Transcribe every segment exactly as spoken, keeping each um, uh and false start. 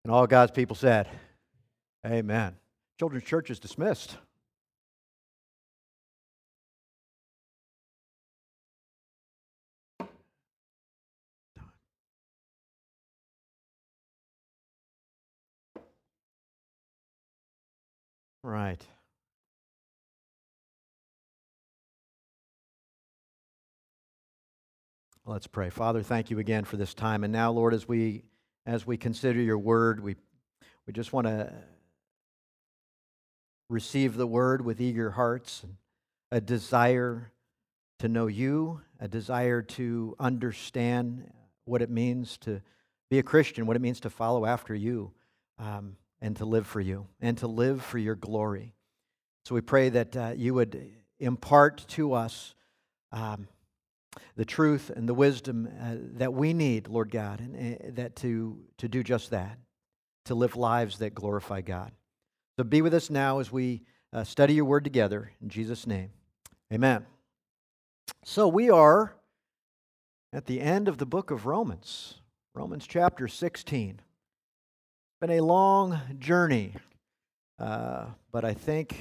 And all God's people said, amen. Children's church is dismissed. Right. Let's pray. Father, thank you again for this time. And now, Lord, as we as we consider your word, we we just want to receive the word with eager hearts, and a desire to know you, a desire to understand what it means to be a Christian, what it means to follow after you, um, and to live for you, and to live for your glory. So we pray that uh, you would impart to us um, the truth and the wisdom uh, that we need, Lord God, and uh, that to, to do just that, to live lives that glorify God. So be with us now as we uh, study your word together. In Jesus' name, amen. So we are at the end of the book of Romans, Romans chapter sixteen. It's been a long journey, uh, but I think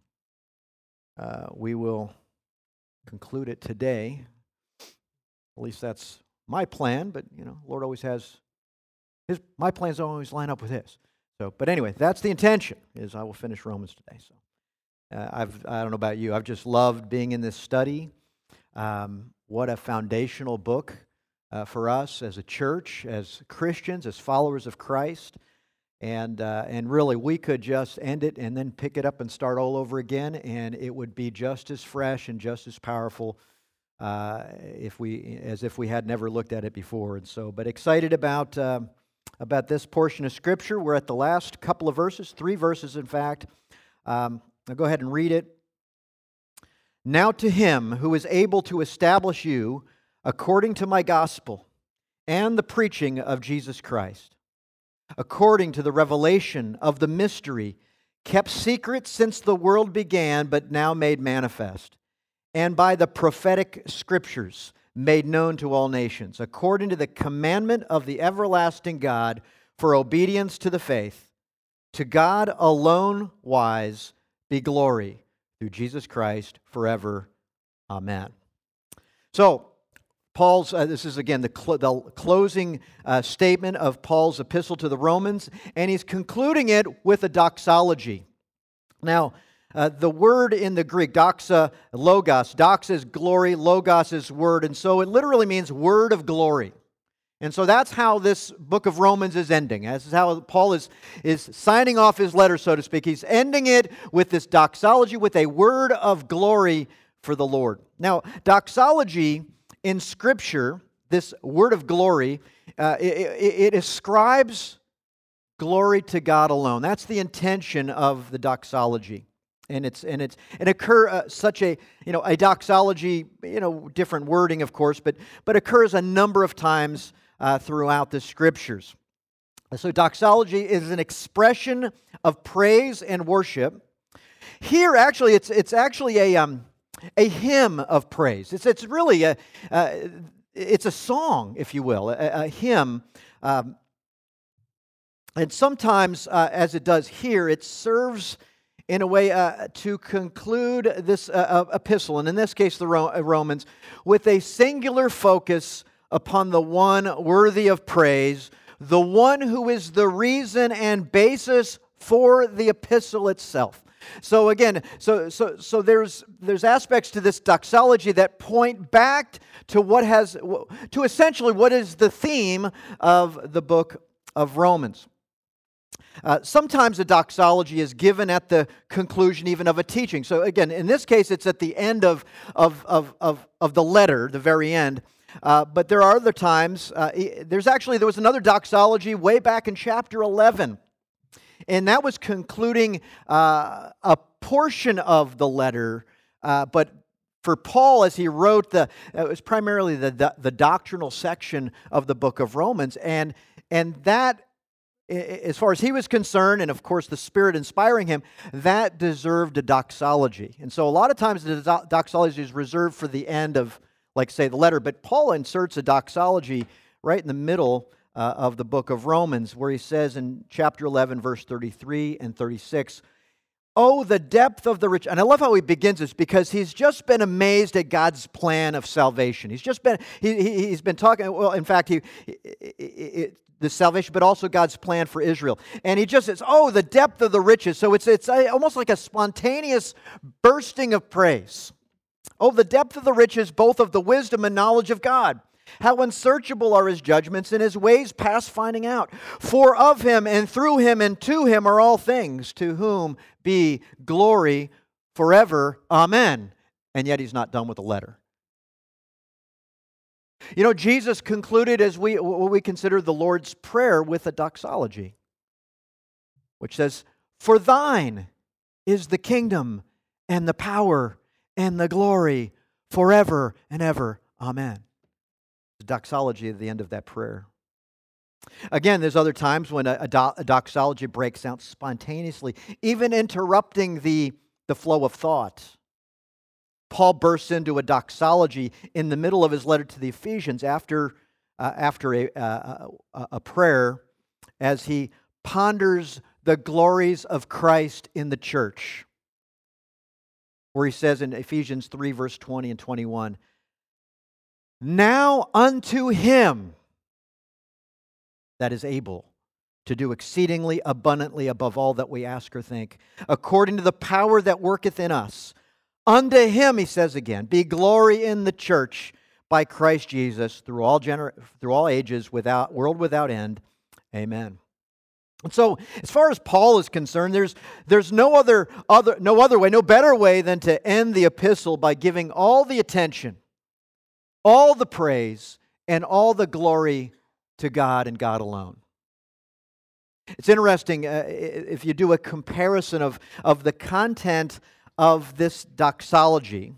uh, we will conclude it today. At least that's my plan, but you know, Lord always has his. My plans don't always line up with His. So, but anyway, that's the intention. Is I will finish Romans today. So, uh, I've I don't know about you. I've just loved being in this study. Um, what a foundational book uh, for us as a church, as Christians, as followers of Christ. And uh, and really, we could just end it and then pick it up and start all over again, and it would be just as fresh and just as powerful uh, if we as if we had never looked at it before. And so, but excited about um, about this portion of Scripture. We're at the last couple of verses, three verses, in fact. Um, I'll go ahead and read it. Now to Him who is able to establish you according to my gospel and the preaching of Jesus Christ, according to the revelation of the mystery, kept secret since the world began, but now made manifest, and by the prophetic scriptures made known to all nations, according to the commandment of the everlasting God, for obedience to the faith. To God alone wise be glory through Jesus Christ forever. Amen. So, Paul's, uh, this is again the, cl- the closing uh, statement of Paul's epistle to the Romans, and he's concluding it with a doxology. Now, uh, the word in the Greek, doxa, logos, doxa is glory, logos is word, and so it literally means word of glory. And so that's how this book of Romans is ending. This is how Paul is, is signing off his letter, so to speak. He's ending it with this doxology, with a word of glory for the Lord. Now, doxology in Scripture, this word of glory, uh, it, it, it ascribes glory to God alone. That's the intention of the doxology. And it's and it's and occur uh, such a you know a doxology, you know different wording of course, but but occurs a number of times uh, throughout the Scriptures. So doxology is an expression of praise and worship. Here, actually, it's it's actually a um, a hymn of praise. It's it's really a uh, it's a song, if you will, a, a hymn. Um, and sometimes, uh, as it does here, it serves in a way uh, to conclude this uh, epistle, and in this case the Romans, with a singular focus upon the one worthy of praise, the one who is the reason and basis for the epistle itself. So again, so so so there's there's aspects to this doxology that point back to what has to essentially what is the theme of the book of Romans. Uh, sometimes a doxology is given at the conclusion even of a teaching. So again, in this case, it's at the end of, of, of, of, of the letter, the very end. Uh, but there are other times, uh, there's actually, there was another doxology way back in chapter eleven. And that was concluding uh, a portion of the letter, uh, but for Paul, as he wrote the, it was primarily the, the, the doctrinal section of the book of Romans. And, and that, as far as he was concerned, and of course the Spirit inspiring him, that deserved a doxology. And so a lot of times the doxology is reserved for the end of, like say, the letter. But Paul inserts a doxology right in the middle uh, of the book of Romans, where he says in chapter eleven, verse thirty-three and thirty-six, "Oh, the depth of the rich." And I love how he begins this, because he's just been amazed at God's plan of salvation. He's just been, he, he, he's been talking, well, in fact, he, he, he the salvation, but also God's plan for Israel. And he just says, "Oh, the depth of the riches." So it's, it's almost like a spontaneous bursting of praise. "Oh, the depth of the riches, both of the wisdom and knowledge of God. How unsearchable are His judgments and His ways past finding out. For of Him and through Him and to Him are all things, to whom be glory forever. Amen." And yet he's not done with the letter. You know, Jesus concluded as we what we consider the Lord's Prayer with a doxology, which says, "For thine is the kingdom and the power and the glory forever and ever. Amen." The doxology at the end of that prayer. Again, there's other times when a, a, do, a doxology breaks out spontaneously, even interrupting the, the flow of thought. Paul bursts into a doxology in the middle of his letter to the Ephesians after, uh, after a, uh, a, a prayer, as he ponders the glories of Christ in the church, where he says in Ephesians three, verse twenty and twenty-one, "Now unto Him that is able to do exceedingly abundantly above all that we ask or think, according to the power that worketh in us. Unto Him," he says again, "be glory in the church by Christ Jesus through all gener- through all ages, without world without end. Amen." And so, as far as Paul is concerned, there's there's no other other no other way, no better way than to end the epistle by giving all the attention, all the praise, and all the glory to God and God alone. It's interesting uh, if you do a comparison of, of the content of this doxology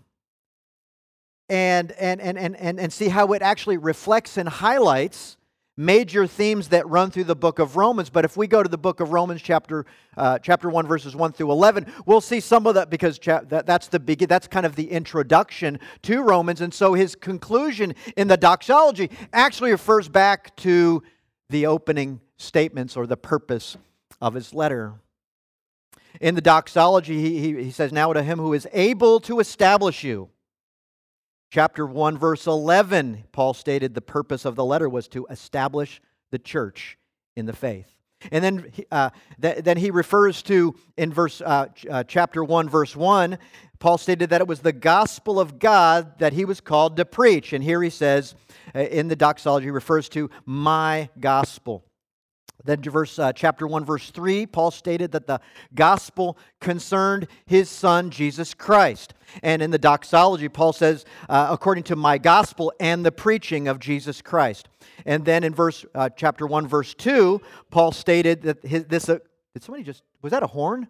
and, and, and, and, and, and see how it actually reflects and highlights major themes that run through the book of Romans. But if we go to the book of Romans, chapter uh, chapter one, verses one through eleven, we'll see some of that, because cha- that, that's the begin, that's kind of the introduction to Romans. And so his conclusion in the doxology actually refers back to the opening statements or the purpose of his letter. In the doxology, he, he, he says, "Now to Him who is able to establish you." Chapter one, verse eleven, Paul stated the purpose of the letter was to establish the church in the faith. And then, uh, th- then he refers to, in verse uh, ch- uh, chapter one, verse one, Paul stated that it was the gospel of God that he was called to preach. And here he says, uh, in the doxology, he refers to my gospel. Then verse, uh, chapter one, verse three, Paul stated that the gospel concerned his Son, Jesus Christ. And in the doxology, Paul says, uh, according to my gospel and the preaching of Jesus Christ. And then in verse uh, chapter one, verse two, Paul stated that his, this, uh, did somebody just, was that a horn?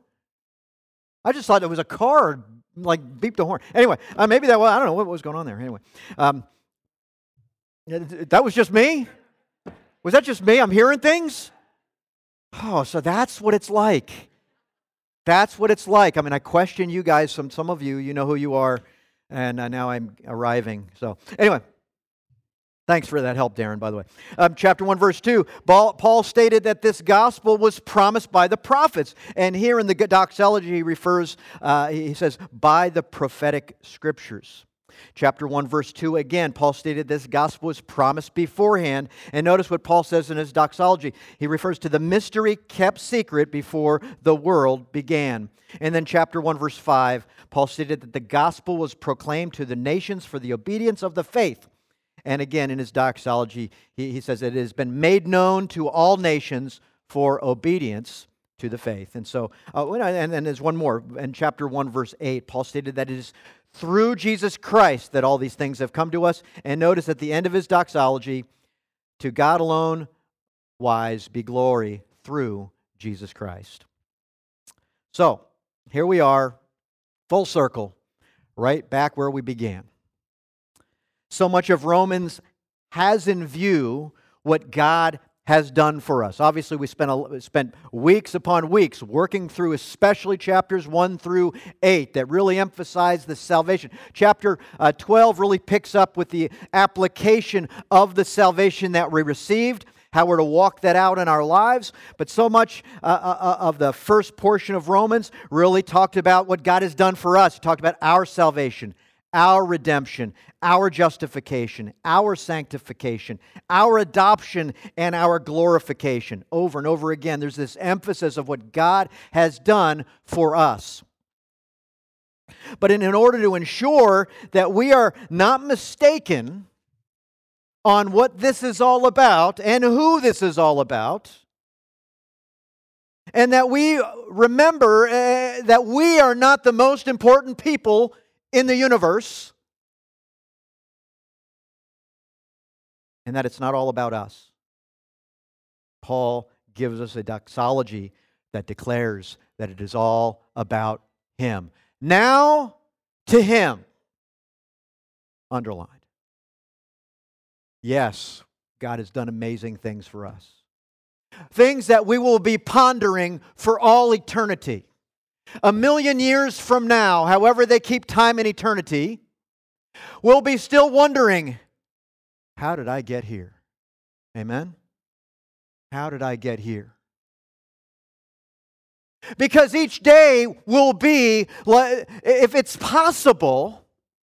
I just thought it was a car, like beeped a horn. Anyway, uh, maybe that was, I don't know what was going on there. Anyway, um, that was just me? Was that just me? I'm hearing things? Oh, so that's what it's like. That's what it's like. I mean, I question you guys. Some some of you, you know who you are, and uh, now I'm arriving. So anyway, thanks for that help, Darren, by the way. Um, chapter one, verse two, Paul, Paul stated that this gospel was promised by the prophets. And here in the doxology, he refers, uh, he says, by the prophetic scriptures. Chapter one, verse two, again, Paul stated this gospel was promised beforehand. And notice what Paul says in his doxology. He refers to the mystery kept secret before the world began. And then chapter one, verse five, Paul stated that the gospel was proclaimed to the nations for the obedience of the faith. And again, in his doxology, he, he says it has been made known to all nations for obedience to the faith. And so, uh, and then there's one more. In chapter one, verse eight, Paul stated that it is through Jesus Christ that all these things have come to us. And notice at the end of his doxology, to God alone wise be glory through Jesus Christ. So, here we are, full circle, right back where we began. So much of Romans has in view what God has done for us. Obviously, we spent a, spent weeks upon weeks working through especially chapters one through eight that really emphasize the salvation. Chapter uh, twelve really picks up with the application of the salvation that we received. how we're to walk that out in our lives. But so much uh, uh, of the first portion of Romans really talked about what God has done for us. He talked about our salvation, our redemption, our justification, our sanctification, our adoption, and our glorification. Over and over again, there's this emphasis of what God has done for us. But in, in order to ensure that we are not mistaken on what this is all about and who this is all about, and that we remember uh, that we are not the most important people in the universe, and that it's not all about us. Paul gives us a doxology that declares that it is all about Him. Now to Him, underlined. Yes, God has done amazing things for us. Things that we will be pondering for all eternity. A million years from now, however they keep time in eternity, we'll be still wondering, how did I get here? Amen? How did I get here? Because each day will be, if it's possible,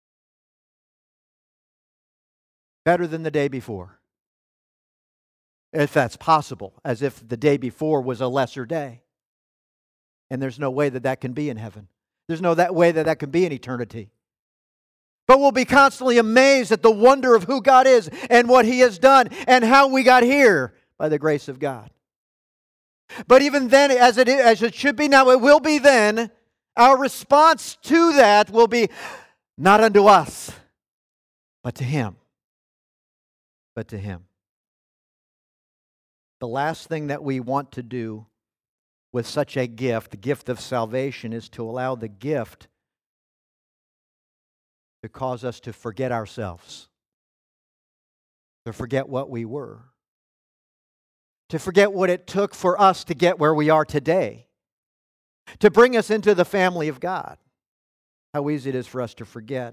better than the day before. If that's possible, as if the day before was a lesser day. And there's no way that that can be in heaven. There's no that way that that can be in eternity. But we'll be constantly amazed at the wonder of who God is and what He has done and how we got here by the grace of God. But even then, as it is, as it should be now, it will be then, our response to that will be not unto us, but to Him. But to Him. The last thing that we want to do with such a gift, the gift of salvation, is to allow the gift to cause us to forget ourselves, to forget what we were, to forget what it took for us to get where we are today, to bring us into the family of God. How easy it is for us to forget.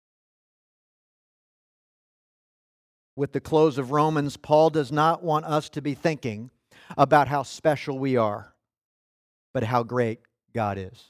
With the close of Romans, Paul does not want us to be thinking about how special we are, but how great God is.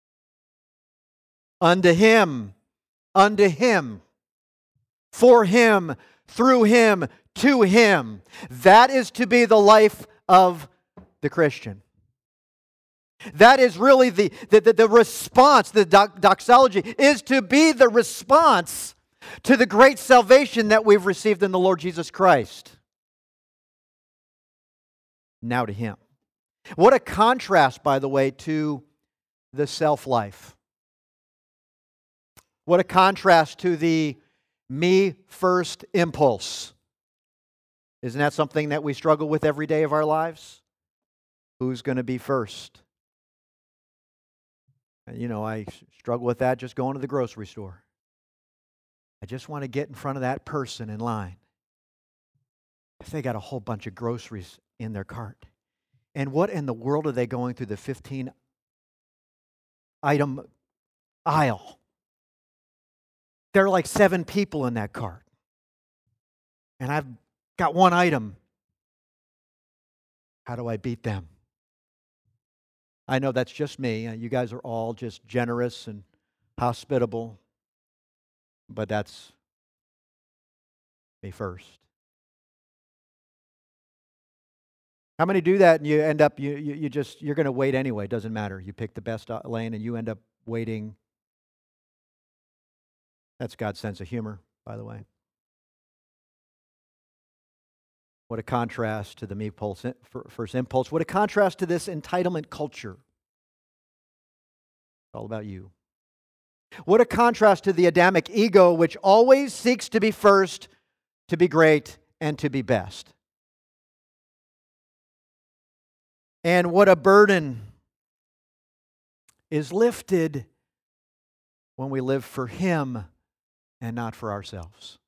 Unto Him, unto Him, for Him, through Him, to Him. That is to be the life of the Christian. That is really the, the, the, the response, the dox- doxology, is to be the response to the great salvation that we've received in the Lord Jesus Christ. Now to Him. What a contrast, by the way, to the self-life. What a contrast to the me-first impulse. Isn't that something that we struggle with every day of our lives? Who's going to be first? You know, I struggle with that just going to the grocery store. I just want to get in front of that person in line. If they got a whole bunch of groceries in their cart. And what in the world are they going through the fifteen item aisle? There are like seven people in that cart. And I've got one item. How do I beat them? I know that's just me. You guys are all just generous and hospitable. But that's me first. How many do that and you end up, you, you, you just, you're going to wait anyway. It doesn't matter. You pick the best lane and you end up waiting. That's God's sense of humor, by the way. What a contrast to the me pulse, first impulse. What a contrast to this entitlement culture. It's all about you. What a contrast to the Adamic ego, which always seeks to be first, to be great, and to be best. And what a burden is lifted when we live for Him and not for ourselves.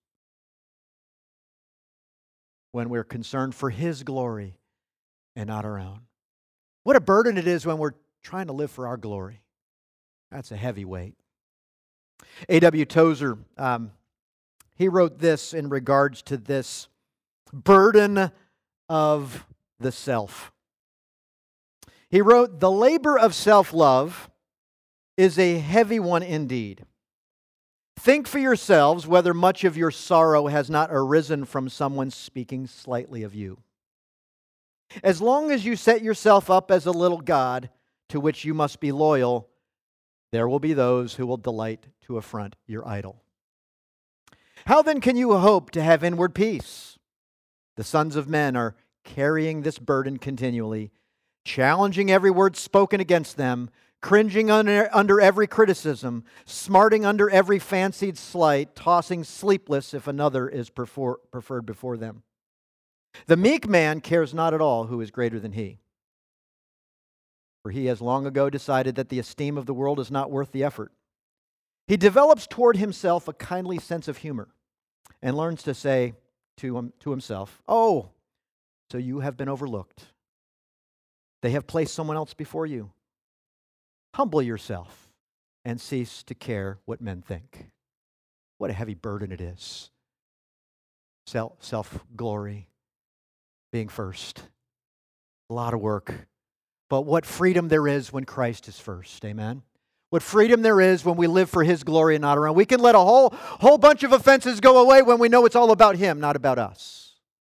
When we're concerned for His glory and not our own. What a burden it is when we're trying to live for our glory. That's a heavy weight. A W Tozer, um, he wrote this in regards to this burden of the self. He wrote, "The labor of self-love is a heavy one indeed. Think for yourselves whether much of your sorrow has not arisen from someone speaking slightly of you. As long as you set yourself up as a little god to which you must be loyal, there will be those who will delight to affront your idol. How then can you hope to have inward peace? The sons of men are carrying this burden continually, challenging every word spoken against them, cringing under, under every criticism, smarting under every fancied slight, tossing sleepless if another is prefer, preferred before them. The meek man cares not at all who is greater than he, for he has long ago decided that the esteem of the world is not worth the effort. He develops toward himself a kindly sense of humor and learns to say to, him, to himself, 'Oh, so you have been overlooked. They have placed someone else before you. Humble yourself and cease to care what men think.'" What a heavy burden it is. Self, self-glory, being first. A lot of work. But what freedom there is when Christ is first. Amen? What freedom there is when we live for His glory and not our own. We can let a whole, whole bunch of offenses go away when we know it's all about Him, not about us.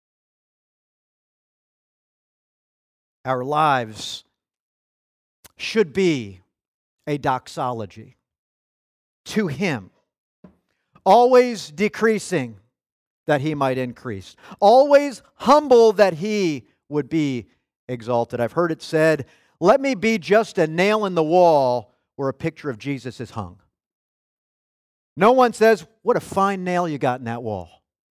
Our lives should be a doxology to Him, always decreasing that He might increase, always humble that He would be exalted. I've heard it said, "Let me be just a nail in the wall where a picture of Jesus is hung." No one says, "What a fine nail you got in that wall."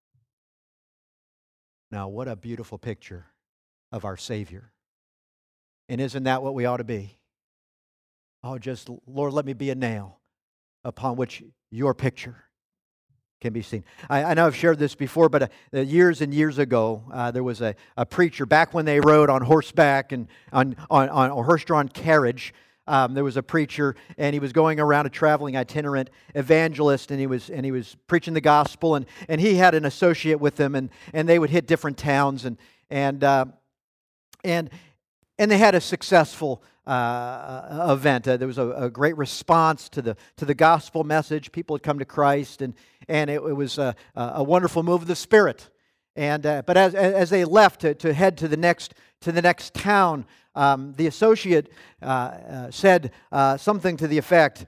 Now, what a beautiful picture of our Savior. And isn't that what we ought to be? Oh, just, Lord, let me be a nail upon which your picture can be seen. I, I know I've shared this before, but uh, years and years ago, uh, there was a, a preacher, back when they rode on horseback and on, on, on a horse-drawn carriage, um, there was a preacher, and he was going around a traveling itinerant evangelist, and he was and he was preaching the gospel, and, and he had an associate with him, and, and they would hit different towns, and and uh, and and they had a successful uh, event. Uh, there was a, a great response to the to the gospel message. People had come to Christ, and and it, it was a, a wonderful move of the Spirit. And uh, but as as they left to, to head to the next to the next town, um, the associate uh, uh, said uh, something to the effect,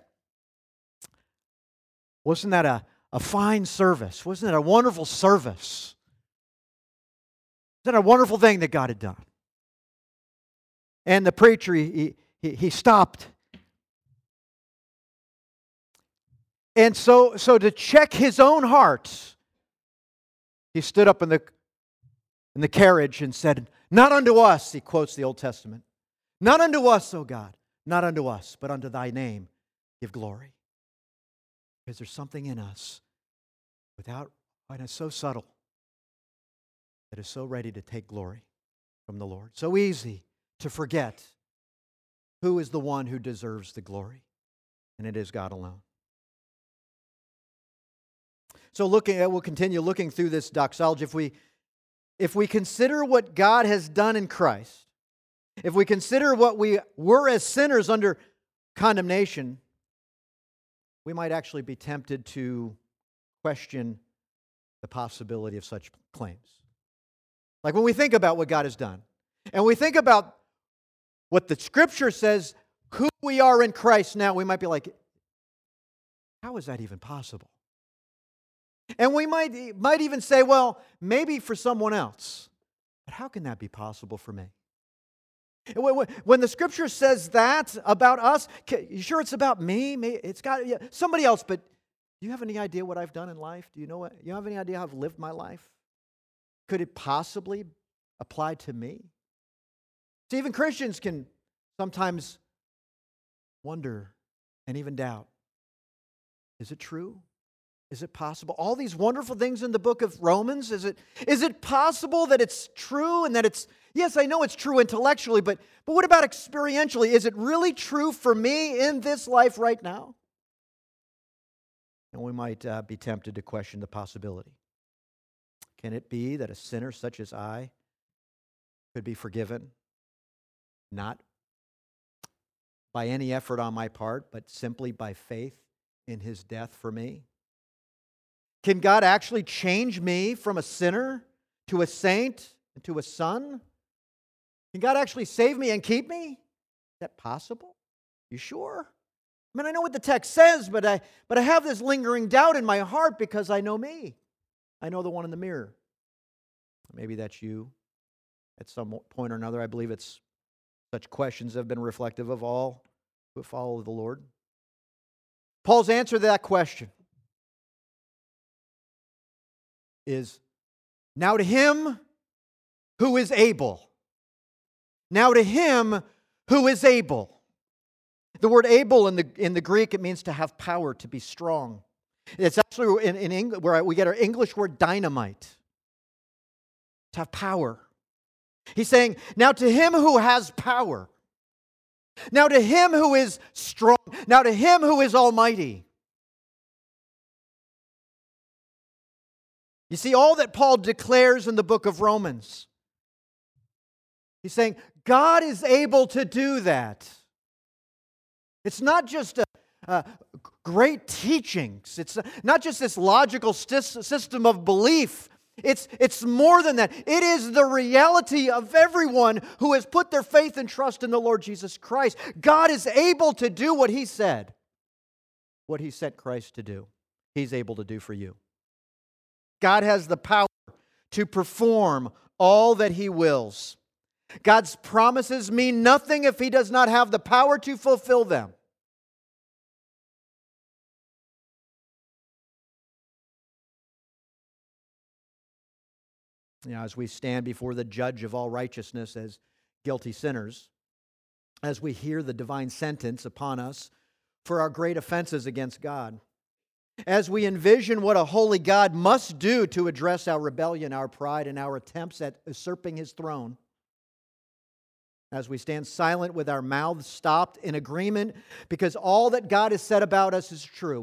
"Wasn't that a, a fine service? Wasn't it a wonderful service? Isn't that a wonderful thing that God had done?" And the preacher, he, he, he stopped. And so, so to check his own heart, he stood up in the, in the carriage and said, "Not unto us," he quotes the Old Testament, "not unto us, O God, not unto us, but unto thy name give glory." Because there's something in us without, and it's so subtle, that is so ready to take glory from the Lord. So easy to forget who is the one who deserves the glory, and it is God alone. So looking at, we'll continue looking through this doxology. If we, if we consider what God has done in Christ, if we consider what we were as sinners under condemnation, we might actually be tempted to question the possibility of such claims. Like when we think about what God has done, and we think about what the Scripture says, who we are in Christ now, we might be like, how is that even possible? And we might, might even say, well, maybe for someone else, but how can that be possible for me? When the Scripture says that about us, you sure it's about me? It's got yeah, somebody else, but do you have any idea what I've done in life? Do you know what? You have any idea how I've lived my life? Could it possibly apply to me? See, even Christians can sometimes wonder and even doubt. Is it true? Is it possible? All these wonderful things in the book of Romans, is it, is it possible that it's true and that it's, yes, I know it's true intellectually, but, but what about experientially? Is it really true for me in this life right now? And we might uh, be tempted to question the possibility. Can it be that a sinner such as I could be forgiven, not by any effort on my part, but simply by faith in His death for me? Can God actually change me from a sinner to a saint and to a son? Can God actually save me and keep me? Is that possible? You sure? I mean, I know what the text says, but I, but I have this lingering doubt in my heart because I know me. I know the one in the mirror. Maybe that's you at some point or another. I believe it's such questions have been reflective of all who follow the Lord. Paul's answer to that question is, now to Him who is able. Now to Him who is able. The word able in the, in the Greek, it means to have power, to be strong. It's actually in, in English, where we get our English word dynamite. To have power. He's saying, now to Him who has power. Now to Him who is strong. Now to Him who is almighty. You see, all that Paul declares in the book of Romans, he's saying, God is able to do that. It's not just a, a great teachings. It's not just this logical st- system of belief. It's, it's more than that. It is the reality of everyone who has put their faith and trust in the Lord Jesus Christ. God is able to do what He said, what He sent Christ to do. He's able to do for you. God has the power to perform all that He wills. God's promises mean nothing if He does not have the power to fulfill them. You know, as we stand before the judge of all righteousness as guilty sinners, as we hear the divine sentence upon us for our great offenses against God, as we envision what a holy God must do to address our rebellion, our pride, and our attempts at usurping His throne, as we stand silent with our mouths stopped in agreement because all that God has said about us is true,